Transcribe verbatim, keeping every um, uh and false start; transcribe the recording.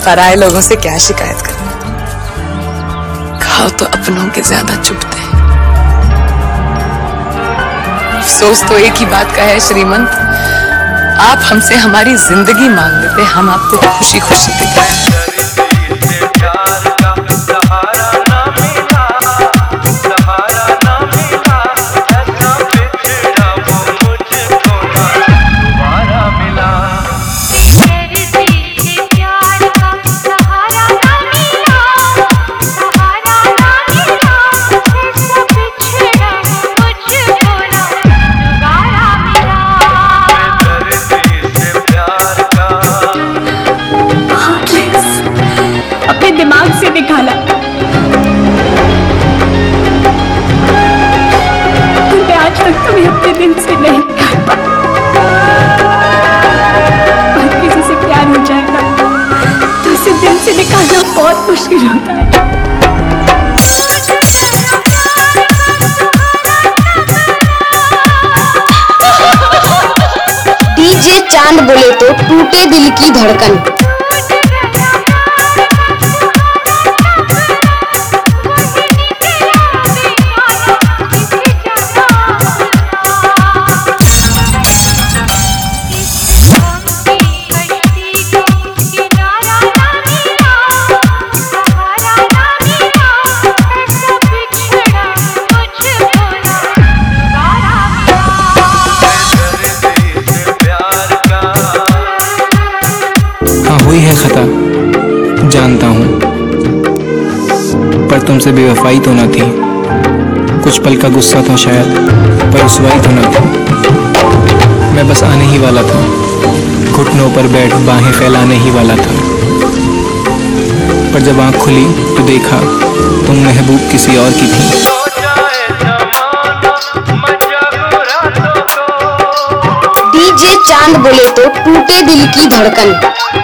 पराये लोगों से क्या शिकायत करना, घाव तो अपनों के ज्यादा चुभते हैं। अफसोस तो एक ही बात का है श्रीमंत, आप हमसे हमारी जिंदगी मांग लेते, हम आपको खुशी खुशी देते। अपने दिमाग से निकाला, मैं आज तक तुम्हें अपने दिल से नहीं निकाल पाया। और किसी से प्यार हो जाएगा तो उसे दिल से निकालना बहुत मुश्किल होता है। डीजे चांद बोले तो टूटे दिल की धड़कन। हुई है खता जानता हूँ, पर तुमसे बेवफाई तो ना थी। कुछ पल का गुस्सा था शायद, पर रुसवाई तो ना थी। मैं बस आने ही वाला था, घुटनों पर बैठ बाहें फैलाने ही वाला था। पर जब आँख खुली तो देखा तुम महबूब किसी और की थी। डीजे चांद बोले तो टूटे दिल की धड़कन।